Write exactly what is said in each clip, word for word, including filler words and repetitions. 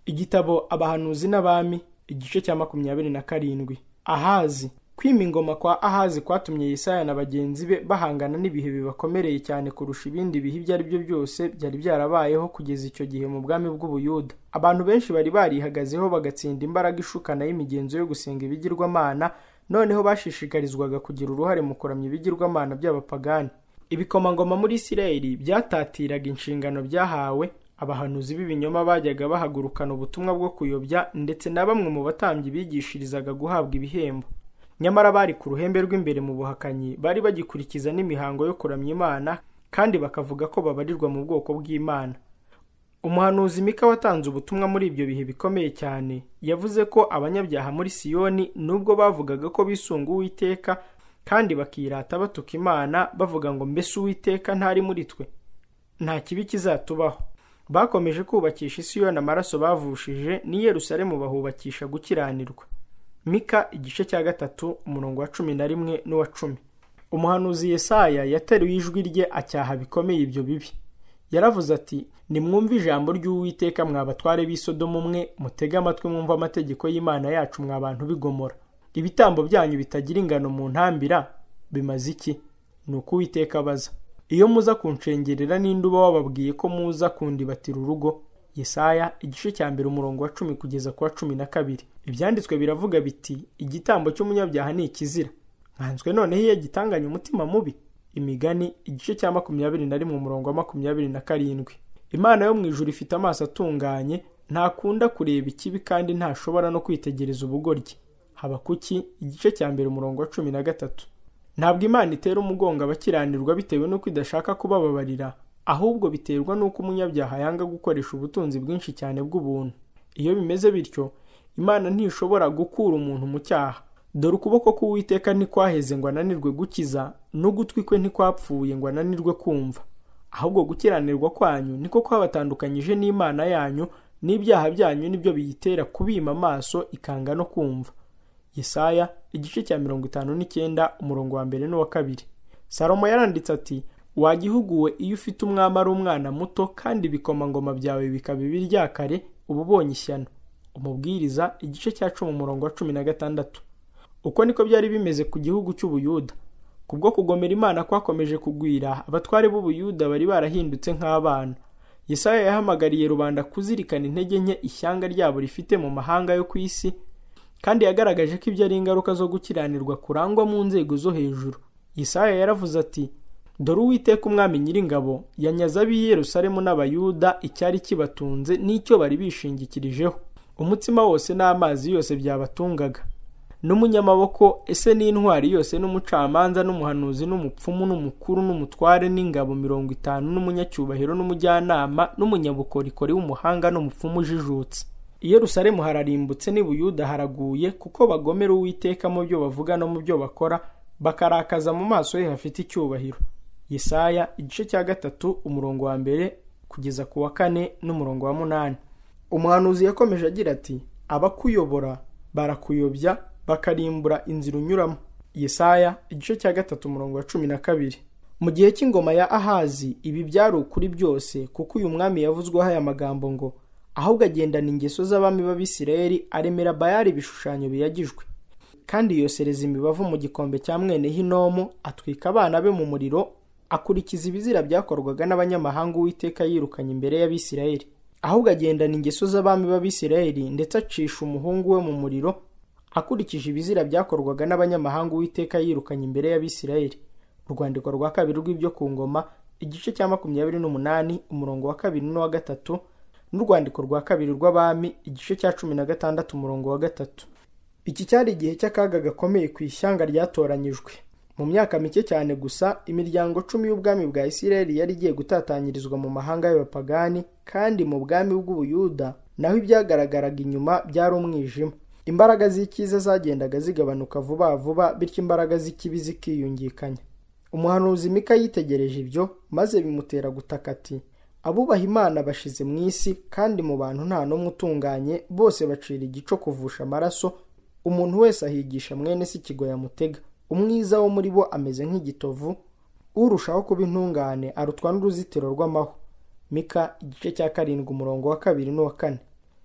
Igitabo Abahanuzi n'Abami, igice cya makumyabiri na karindwi. Ahazi. Kwima ingoma kwa Ahazi kwatumye Yesaya na bagenzi be bahangana n'ibihe bibakomereye cyane kurusha ibindi bihe ibyo ari byo byose byari byarabayeho kugeza icyo gihe mu bwami bw'Ubuyuda. Abantu benshi bari barihagazeho bagatsinda imbaraga ishukana y'imigenzo yo gusenga ibigirwamana, noneho bashishikarizwaga kugira uruhare mu kuramya ibigirwamana by'abapagani. Ibikomangoma muri Isirayeli byatatiraga inshingano byahawe. Abahanuzi b'ibinyoma bajyaga bahagurukana ubutumwa bwo kuyobya, ndetse na bamwe mu batambyi bigishirizaga guhabwa ibihembo. Nyamara bari ku ruhembe rw'imbere mu buhakanyi, bari bagikurikiza n'imihango yo kuramya Imana, kandi bakavuga ko babarirwa mu bwoko bw'Imana. Umuhanuzi Mika watanze ubutumwa muri ibyo bihe bikomeye cyane, yavuze ko abanyabyaha muri Siyoni nubwo bavugaga ko bisunga Uwiteka kandi bakirata batuka Imana bavuga ngo mbese Uwiteka ntari muri twe, nta kibi kizatubaho. Bakomeje kubakisha Isiyoni amaraso bavushije, n'i Yerusalemu bahubakisha gukiranirwa. Mika igice cya gatatu umurongo wa cumi na rimwe n'uwa cumi. Umuhanuzi Yesaya yateruye ijwi rye acyaha bikomeye ibyo bibi. Yaravuze ati, nimwumve ijambo ry'Uwiteka mwa batware b'i Sodomu mwe, mutege amatwi mwumve amategeko y'Imana yacu mwa bantu b'i Gomora. Ibitambo byanyu bitagira ingano mu ntambira bimaze iki? Ni uko Uwiteka abaza. Iyo muza kunshengerera ninde uba wababwiye ko muza kundibatira urugo? Yesaya igice cya mbere umurongo wa cumi kugeza ku wa cumi na kabiri. Ibyanditswe biravuga biti, igitambo cy'umunyabyaha ni ikizira, nkanzwe noneho iyo gitanganye umutima mubi. Imigani igice cya makumyabiri na rimwe umurongo wa makumyabiri na karindwi. Imana yo mu ijuru ifite amaso atunganye, ntakunda kureba ikibi kandi ntashobora no kwitegereza ubugoryi. Habakuki igice cya mbere umurongo wa cumi na gatatu. Ntabwo Imana itera umugongo abakiranirwa bitewe n'uko idashaka kubababarira, ahubwo biterwa n'uko umunyabyaha yanga gukoresha ubutunzi bwinshi cyane bw'ubuntu. Iyo bimeze bityo, Imana ntishobora gukura umuntu mu cyaha. Dore ukuboko k'Uwiteka ntikwaheze ngo ananirwe gukiza, n'ugutwi kwe ntikwapfuye ngo ananirwe kumva. Ahubwo gukiranirwa kwanyu niko kwabatandukanyije n'Imana yanyu, n'ibyaha byanyu nibyo biyitera kubima amaso ikanga no kumva. Yesaya igice cya mirongo itanu n'icyenda umurongo wa mbere n'uwa kabiri. Salomo yaranditse ati, wagihuguwe iyo ufite umwami ari umwana muto, kandi ibikomangoma byawe bikaba ibiryakare, uba ubonye ishyano. Umubwiriza igice cya cumi umurongo wa cumi na gatandatu. Uko niko byari bimeze ku gihugu cy'Ubuyuda. Kubwo kugomera Imana kwakomeje kugwira, abatware b'Ubuyuda bari barahindutse nk'abana. Yesaya yahamagariye rubanda kuzirikana intege nke ishyanga ryabo rifite mu mahanga yo ku isi, kandi yagaragaje ko ibyo ari ingaruka zo gukiranirwa kurangwa mu nzego zo hejuru. Yesaya yaravuze ati, dore Uwiteka umwami nyiringabo yanyaze ab'i Yerusalemu n'Abayuda icyari kibatunze n'icyo bari bishingikirijeho. Umutsima wose n'amazi yose byabatungaga, n'umunyamaboko ese n'intwari yose n'umucamanza n'umuhanuzi n'umupfumu n'umukuru n'umutware n'ingabo mirongo itanu n'umunyacyubahiro n'umujyanama n'umunyabukorikori w'umuhanga n'umupfumu ujijutse. I Yerusalemu hararimbutse n'i Buyuda haraguye, kuko bagomera Uwiteka mu byo bavuga no mu byo bakora, bakarakaza mu maso ye hafite icyubahiro. Yesaya igice cya gatatu umurongo wa mbere kugeza ku wa kane n'umurongo wa munani. Umuhanuzi yakomeje agira ati, abakuyobora barakuyobya bakarimbura inzira unyuramo. Yesaya igice cya gatatu umurongo wa cumi na kabiri. Mu gihe cy'ingoma ya Ahazi ibi byari ukuri byose, kuko uyu mwami yavuzweho aya magambo ngo, ahubwo agendana ingeso z'abami b'Abisirayeli, aremera Bayali ibishushanyo biyagijwe, kandi yosereza imibavu mu gikombe cya mwene Hinomu, atwika abana be mu muriro, akurikiza ibizira byakorwaga n'abanyamahanga Uwiteka yirukanye imbere y'Abisirayeli. Ahubwo agendana ingeso z'abami b'Abisirayeli, ndetse acisha umuhungu we mu muriro, akurikije ibizira byakorwaga n'abanyamahanga Uwiteka yirukanye imbere y'Abisirayeli. Urwandiko rwa kabiri rw'ibyo ku ngoma igice cya makumyabiri n'umunani umurongo wa kabiri n'uwa gatatu, n'urwandiko rwa kabiri rw'Abami igice cya cumi na gatandatu umurongo wa gatatu. Iki cyari igihe cy'akaga gakomeye ku ishyanga ryatoranyijwe. Mu myaka mike cyane gusa, imiryango cumi y'ubwami bwa Isirayeli yari igiye gutatanyirizwa mu mahanga y'abapagani, kandi mu bwami bw'Ubuyuda naho ibyagaragaraga inyuma byari umwijima. Imbaraga z'ikiza zagendaga zigabanuka vuba vuba, bityo imbaraga z'ikibi zikiyungikanya. Umuhanuzi Mika yitegereje ibyo, maze bimutera gutaka ati, abubaha Imana bashize mu isi, kandi mu bantu nta n'umwe utunganye, bose bacira igico kuvusha amaraso, umuntu wese ahigisha mwene se ikigo yamutega. Umwiza wo muri bo ameze nk'igitovu, urushaho kuba intungane arutwa n'uruzitiro rw'amahwa. Mika igice cya karindwi umurongo wa kabiri n'uwa kane.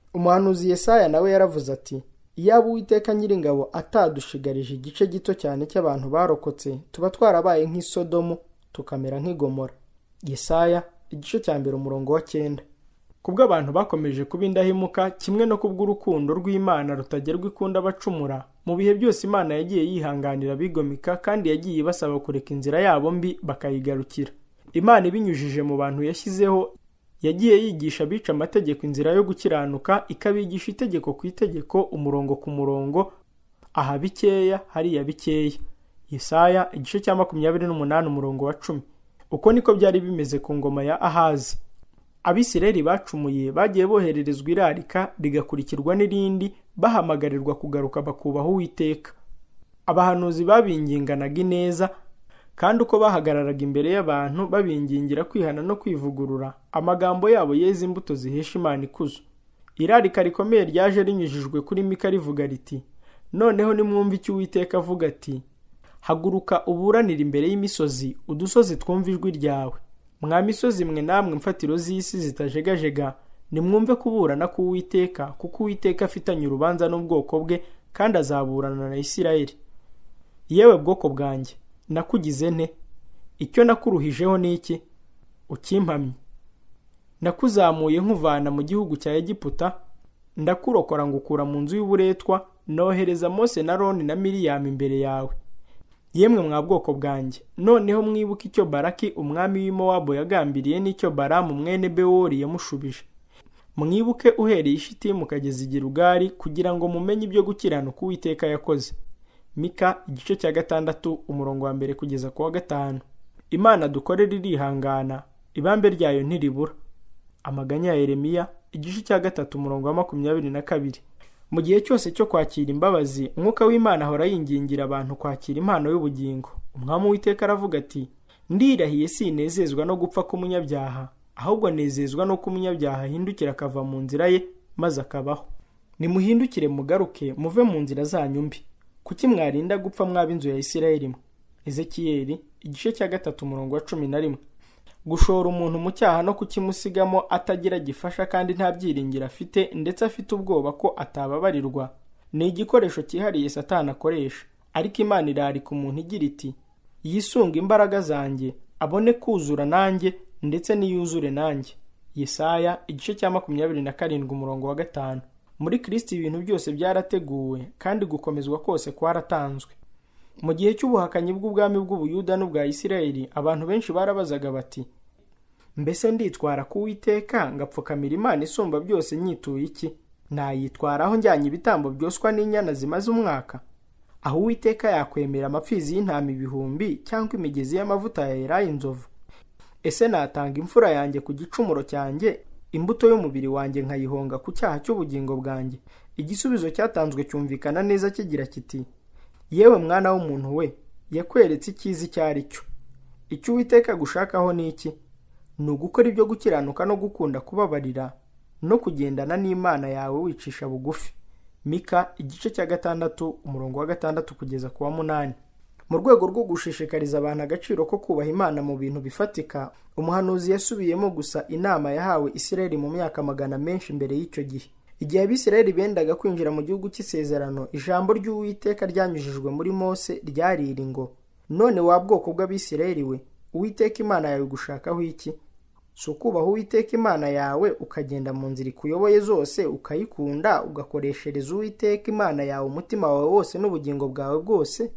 Umuhanuzi Yesaya nawe yaravuze ati, iyaba Uwiteka Nyiringabo atadushigarije igice gito cyane cy'abantu barokotse, tuba twarabaye nk'i Sodomu tukamera nk'i Gomora. Yesaya igice cya mbere umurongo wa cyenda. Kubwo abantu bakomeje kuba indahemuka, kimwe no kubw'urukundo rw'Imana rutagerwa ikunda abacumura, mu bihe byose Imana yagiye yihanganira abigomeka kandi yagiye ibasaba kureka inzira yabo mbi bakayigarukira. Imana ibinyujije mu bantu yashyizeho, yagiye yigisha abica amategeko inzira yo gukiranuka, ikabigisha itegeko ku itegeko, umurongo ku murongo, aha bikeya hariya bikeya. Yesaya igice cya makumyabiri n'umunani umurongo wa cumi. Uko niko byari bimeze ku ngoma ya Ahazi. Abisirayeli bacumuye bagiye bohererezwa irarika rigakurikirwa n'irindi, bahamagarirwa kugaruka bakubaha Uwiteka. Abahanuzi babinginganaga ineza, kandi uko bahagararaga imbere y'abantu babingingira kwihana no kwivugurura, amagambo yabo yeze imbuto zihesha Imana ikuzo. Irarika rikomeye ryaje rinyujijwe kuri Mika rivuga riti, noneho nimwumve icyo Uwiteka avuga ati, haguruka uburanire imbere y'imisozi, udusozi twumva ijwi ryawe. Mwa misozi mwe namwe mfatiro z'isi zitajegajega, nimwumve kuburana k'Uwiteka, kuko Uwiteka afitanye urubanza n'ubwoko bwe, kandi azaburana na Isirayeli. Yewe bwoko bwanjye, nakugize nte? Icyo nakuruhijeho ni iki? Ukimpamye. Nakuzamuye nkuvana mu gihugu cya Egiputa, ndakurokora ngukura mu nzu y'uburetwa, nohereza Mose na Aroni na Miriyamu imbere yawe. Yemwe mwa bwoko bwanjye, noneho mwibuke icyo Baraki umwami w'i Mowabu yagambiriye n'icyo Balamu mwene Bewori yamushubije. Mwibuke uhereye i Shitimu ukageza i Gilugari, kugira ngo mumenye ibyo gukiranuka Uwiteka yakoze. Mika igice cya gatandatu umurongo wa mbere kugeza ku wa gatanu. Imana dukorera irihangana, ibambe ryayo ntiribura. Amaganya ya Yeremiya igice cya gatatu umurongo wa makumyabiri na kabiri. Mu gihe cyose cyo kwakira imbabazi, Umwuka w'Imana ahora yingingira abantu kwakira impano y'ubugingo. Umwami Uwiteka aravuga ati, ndirahiye sinezezwa no gupfa k'umunyabyaha, ahubwo nezezwa no ko umunyabyaha ahindukira akava mu nzira ye maze akabaho. Nimuhindukire mugaruke, muve mu nzira zanyu mbi. Kuki mwarinda gupfa mwaba inzu ya Isirayeli mwe? Ezekiyeli igice cya gatatu umurongo wa cumi na rimwe. Gushora umuntu mu cyaha no kukimusigamo atagira gifasha kandi nta byiringiro afite, ndetse afite ubwoba ko atababarirwa, ni igikoresho cyihariye Satani akoresha. Ariko Imana irarika umuntu igira iti, yisunga imbaraga zanjye, abone kuzura nanjye, ndetse niyuzure nanjye. Yesaya igice cya makumyabiri na karindwi umurongo wa gatanu. Muri Kristo ibintu byose byarateguwe, kandi gukomezwa kose kwaratanzwe. Mu gihe cy'ubuhakanyi bw'ubwami bw'Ubuyuda n'ubwa Isirayeli, abantu benshi barabazaga bati, mbese nditwara ku Uwiteka ngapfukamira Imana isumba byose nyituye iki? Nayitwaraho njyanye ibitambo byoswa n'inyana zimaze umwaka? Aho Uwiteka yakwemera amapfizi y'intama ibihumbi, cyangwa imigezi y'amavuta ya Elayo inzovu? Ese natanga imfura yanjye ku gicumuro cyanjye, imbuto y'umubiri wanjye nkayihonga ku cyaha cy'ubugingo bwanjye? Igisubizo cyatanzwe cyumvikana neza kigira kiti, yewe mwana w'umuntu we, yakweretse icyiza icyo ari cyo. Icyo Uwiteka gushakaho ni iki? Ni ugukora ibyo gukiranuka no gukunda kubabarira, no kugendana n'Imana yawe wicisha bugufi. Mika igice cya gatandatu umurongo wa gatandatu kugeza ku wa munani. Mu rwego rwo gushishikariza abantu agaciro ko kubaha Imana mu bintu bifatika, umuhanuzi yasubiyemo gusa inama yahawe Isirayeli mu myaka magana menshi mbere y'icyo gihe. Igihe Abisirayeli bendaga kwinjira mu gihugu cy'isezerano, ijambo ry'Uwiteka ryanyujijwe muri Mose ryari iri ngo, none wa bwoko bw'Abisirayeli we, Uwiteka Imana yawe gushakaho iki? Si ukubaha Uwiteka Imana yawe, ukagenda mu nzira ikuyoboye zose, ukayikunda, ugakoreshereza Uwiteka Imana yawe umutima wawe wose n'ubugingo bwawe bwose,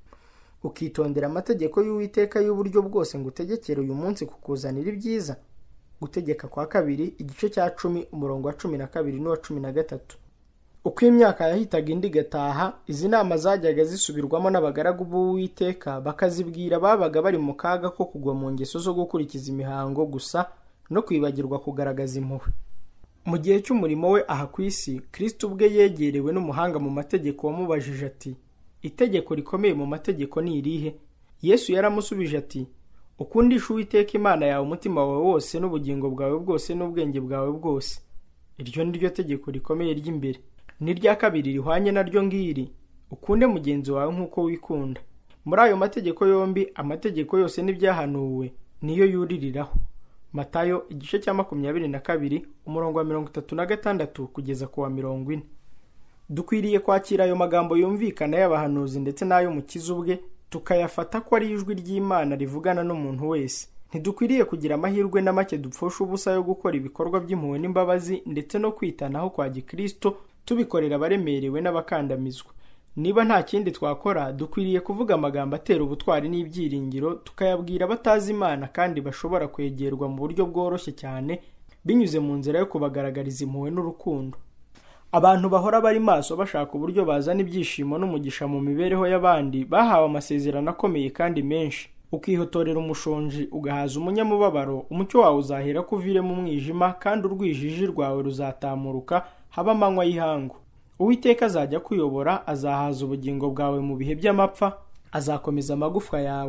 ukitondera amategeko y'Uwiteka y'uburyo bwose ngo utegekere uyu munsi kukuzanira ibyiza? Gutegeka kwa kabiri igice cya cumi umurongo wa cumi na kabiri n'uwa cumi na gatatu. Uko imyaka yahitaga indi gataha, izi nama zajyaga zisubirwamo n'abagaragu b'Uwiteka, bakazibwira babaga bari mu kaga ko kugwa mu ngeso zo gukurikiza imihango gusa no kwibagirwa kugaragaza impuhwe. Mu gihe cy'umurimo we aha ku isi, Kristo ubwe yegerewe n'umuhanga mu mategeko wamubajije ati, itegeko rikomeye mu mategeko ni irihe? Yesu yaramusubije ati, ukundisha Uwiteka Imana yawe umutima wawe wose n'ubugingo bwawe bwose n'ubwenge bwawe bwose. Iryo ni ryo tegeko rikomeye ry'imbere. N'irya kabiri rihwanye naryo ngiri, ukunde mugenzi wawe nk'uko wikunda. Muri ayo mategeko yombi, amategeko yose n'ibyahanuwe niyo yuririraho. Matayo igice cya makumyabiri na kabiri umurongo wa mirongo itatu na gatandatu kugeza ku wa mirongo ine. Dukwiriye kwakira ayo magambo yumvikana y'abahanuzi ndetse n'ay'Umukiza ubwe, tukayafata ko ari ijwi ry'Imana rivugana n'umuntu wese. Ntidukwiriye kugira amahirwe na make dupfusha ubusa yo gukora ibikorwa by'impuhwe n'imbabazi ndetse no kwitanaho kwa Gikristo, tubikorera abaremerewe n'abakandamizwa. Niba nta kindi twakora, dukwiriye kuvuga amagambo atera ubutwari n'ibyiringiro, tukayabwira abatazi Imana kandi bashobora kwegerwa mu buryo bworoshye cyane binyuze mu nzira yo kubagaragariza impuhwe n'urukundo. Abantu bahora bari maso bashaka uburyo bazana ibyishimo n'umugisha mu mibereho y'abandi bahawe amasezerano akomeye kandi menshi. Ukihotorera umushonji ugahaza umunyamubabaro, umucyo wawe uzahera ko uvire mu mwijima kandi urwijiji rwawe ruzatamuruka haba amanywa y'ihangu. Uwiteka azajya kuyobora, azahaza ubugingo bwawe mu bihe by'amapfa, azakomeza amagufwa yawe.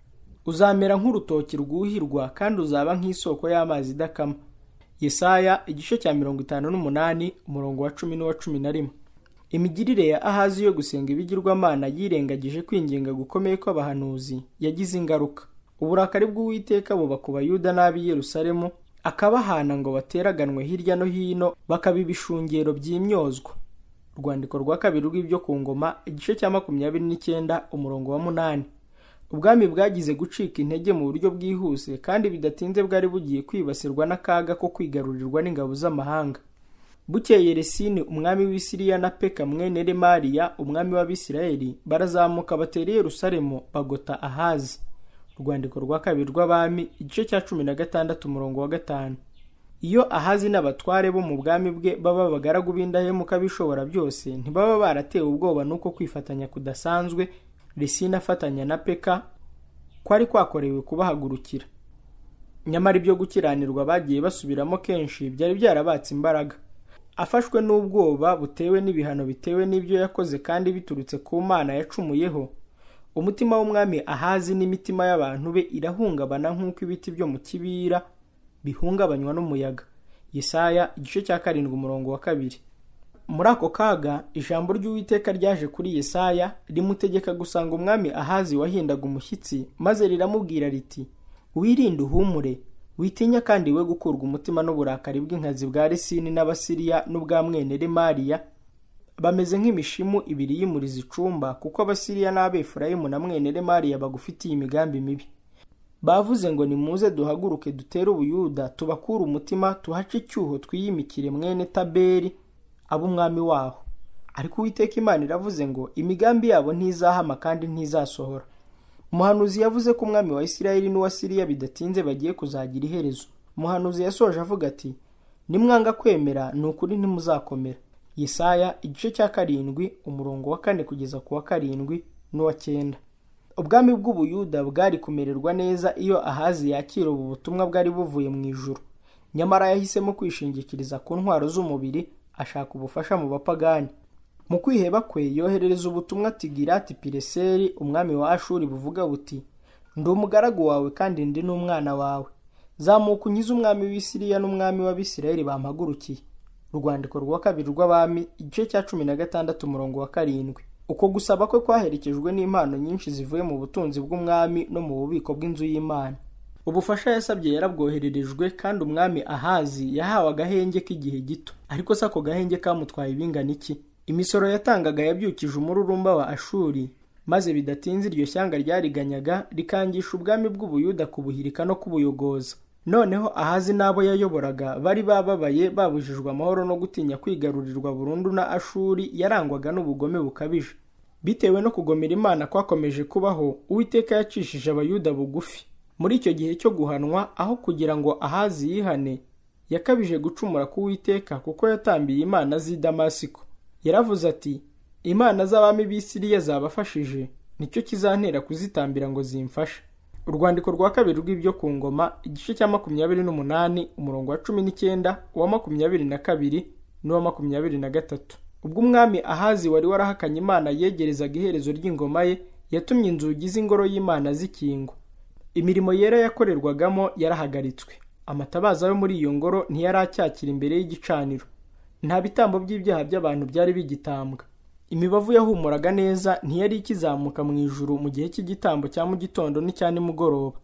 Uzamera nk'urutoki rwuhirwa kandi uzaba nk'isoko y'amazi idakama. Yesaya igice cya mirongo itanu n'umunani umurongo wa cumi n'uwa cumi na rimwe. Imigirire ya Ahazi yo gusenga ibigirwamana yirengagije kwinginga gukomeye kw'abahanuzi yagize ingaruka. Uburakari bw'Uwiteka buba ku Bayuda n'ab'i Yerusalemu, akabahana ngo bateraganwe hirya no hino bakaba ibishungero by'imyozwa. Urwandiko rwa kabiri rw'ibyo ku ngoma igice cya makumyabiri n'icyenda umurongo wa munani. Ubwami bwagize gucika intege mu buryo bwihuse kandi bidatinze bwari bugiye kwibasirwa n'akaga ko kwigarurirwa n'ingabo z'amahanga. Bukeye Resini umwami w'i Siriya na Peka mwene Remaliya umwami w'Abisirayeli barazamuka batera i Yerusalemu bagota Ahazi. Urwandiko rwa kabiri rw'Abami igice cya cumi na gatandatu umurongo wa gatanu. Iyo Ahazi n'abatware bo mu bwami bwe baba abagaragu b'indahemuka bishobora byose, ntibaba baratewe ubwoba nuko kwifatanya kudasanzwe Resini afatanya na Peka kwari kwakorewe kubahagurukira. Nyamara ibyo gukiranirwa bagiye basubiramo kenshi byari byarabatse imbaraga. Afashwe n'ubwoba butewe n'ibihano bitewe n'ibyo yakoze kandi biturutse ku Mana yacumuyeho, umutima w'umwami Ahazi n'imitima y'abantu be irahungabana nk'uko ibiti byo mu kibira bihungabanywa n'umuyaga. Yesaya igice cya karindwi umurongo wa kabiri. Muri ako kaga ijambo ry'Uwiteka ryaje kuri Yesaya rimutegeka gusanga umwami Ahazi wahindaga umushyitsi, maze riramubwira riti, wirinde uhumure, witinya kandi we gukurwa umutima n'uburakari bw'inkazi bwa Resini n'Abasiriya n'ubwa mwene Remaliya. Bameze nk'imishimu ibiri y'imuriza icumba, kuko Abasiriya n'Abefurayimu na mwene Remaliya bagufitiye imigambi mibi. Bavuze ngo nimuze duhaguruke dutere Ubuyuda, tubakure umutima, tuhace icyuho twiyimikire mwene Taberi abo umwami waho. Ariko Uwiteka Imana iravuze ngo imigambi yabo ntizahama kandi ntizasohora. Umuhanuzi yavuze ko umwami wa Isirayeli n'uwa Siriya bidatinze bagiye kuzagira iherezo. Umuhanuzi yasoje avuga ati, nimwanga kwemera ni ukuri ntimuzakomera. Yesaya igice cya karindwi umurongo wa kane kugeza ku wa karindwi n'uwa cyenda. Ubwami bw'Ubuyuda bwari kumererwa neza iyo Ahazi yakira ubu butumwa bwari buvuye mu ijuru. Nyamara yahisemo kwishingikiriza ku ntwaro z'umubiri, ashaka ubufasha mu bapagani. Mu kwiheba kwe yoherereza ubutumwa Tigirati Pireseri umwami wa Ashuri buvuga buti, ndi umugaragu wawe kandi ndi n'umwana wawe. Zamuka unkize umwami w'i Siriya n'umwami w'Abisirayeli bampagurukiye. Urwandiko rwa kabiri rw'Abami igice cya cumi na gatandatu umurongo wa karindwi. Uko gusaba kwe kwaherekejwe n'impano nyinshi zivuye mu butunzi bw'umwami no mu bubiko bw'inzu y'Imana. Ubufasha yasabye yarabwohererejwe kandi umwami Ahazi yahawe agahenge k'igihe gito. Ariko se ako gahenge kamutwaye ibingana iki? Imisoro yatangaga yabyukije umururumba wa Ashuri, maze bidatinze iryo shyanga ryariganyaga rikangisha ubwami bw'Ubuyuda kubuhirika no kubuyogoza. Noneho Ahazi n'abo yayoboraga bari bababaye, babujijwe amahoro no gutinya kwigarurirwa burundu na Ashuri yarangwaga n'ubugome bukabije. Bitewe no kugomera Imana kwakomeje kubaho, Uwiteka yacishije Abayuda bugufi. Muri icyo gihe cyo guhanwa, aho kugira ngo Ahazi yihane, yakabije gucumura ku Uwiteka kuko yatambiye imana z'i Damasiko. Yaravuze ati, imana z'abami b'i Siriya zabafashije, nicyo kizantera kuzitambira ngo zimfashe. Urwandiko rwa kabiri rw'ibyo ku ngoma igice cya makumyabiri n'umunani umurongo wa cumi n'icyenda, uwa makumyabiri na kabiri n'uwa makumyabiri na gatatu. Ubwo umwami Ahazi wari warahakanye Imana yegerezaga iherezo ry'ingoma ye, yatumye inzugi z'ingoro y'Imana zikingwa. Imirimo yera yakorerwagamo yarahagaritswe. Amatabaza yo muri iyo ngoro ntiyaracyakira imbere y'igicaniro. Nta bitambo by'ibyaha by'abantu byari bigitambwa. Imibavu yahumuraga neza ntiyari ikizamuka mu ijuru mu gihe cy'igitambo cya mu gitondo n'icya nimugoroba.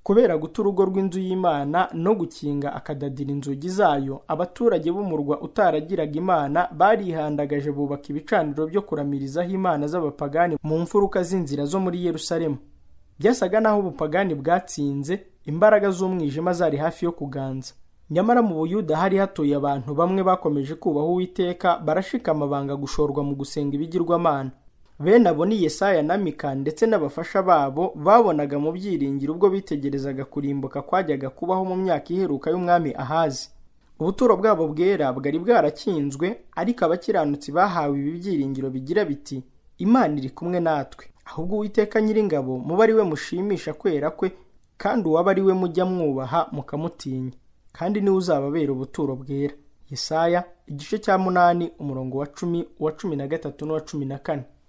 kubera guta urugo rw'inzu y'Imana no gukinga akadadira inzugi zayo, abaturage b'umurwa utaragiraga Imana barihandagaje bubaka ibicaniro byo kuramirizaho imana z'abapagani mu mfuruka z'inzira zo muri Yerusalemu. Byasaga naho ubupagani bwatsinze, imbaraga z'umwijima zari hafi yo kuganza. Nyamara mu Buyuda hari hatuye abantu bamwe bakomeje kubaha Uwiteka, barashikama banga gushorwa mu gusenga ibigirwamana. Bene abo ni Yesaya na Mika ndetse n'abafasha babo babonaga mu byiringiro ubwo bitegerezaga kurimbuka kwajyaga kubaho mu myaka iheruka y'umwami Ahazi. Ubuturo bwabo bwera bwari bwarakinzwe, ariko abakiranutsi bahawe ibi byiringiro bigira biti, Imana iri kumwe natwe. Ahubwo Uwiteka Nyiringabo muba ari we mushimisha kwera kwe, kandi uwaba ari we mujya mwubaha mukamutinya, kandi niwe uzababera ubuturo bwera. Yesaya igice cya munani umurongo wa cumi, uwa cumi na gatatu n'uwa cumi na kane.